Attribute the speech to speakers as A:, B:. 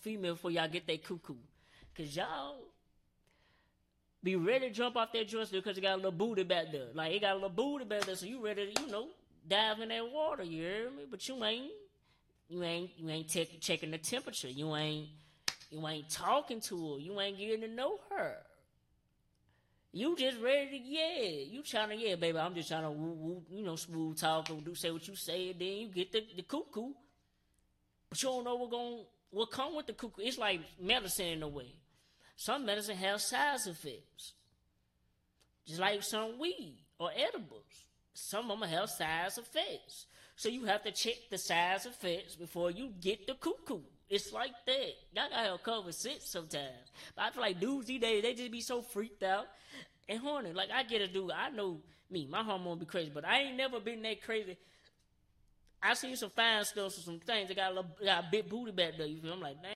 A: female before y'all get that cuckoo. Cause y'all be ready to jump off that joint because it got a little booty back there. Like, it got a little booty back there, so you ready to, dive in that water, you hear me? But you ain't checking the temperature. You ain't talking to her. You ain't getting to know her. You just ready to, you trying to, baby, I'm just trying to woo, smooth talk and say what you say, and then you get the cuckoo. But you don't know what come with the cuckoo. It's like medicine in a way. Some medicine has side effects. Just like some weed or edibles. Some of them have side effects. So you have to check the side effects before you get the cuckoo. It's like that. Y'all gotta have common sense sometimes. But I feel like dudes these days, they just be so freaked out and horny. Like, I get a dude, I know me, my hormone be crazy, but I ain't never been that crazy. I seen some fine stuff, some things that got a big booty back there, you feel? I'm like, dang.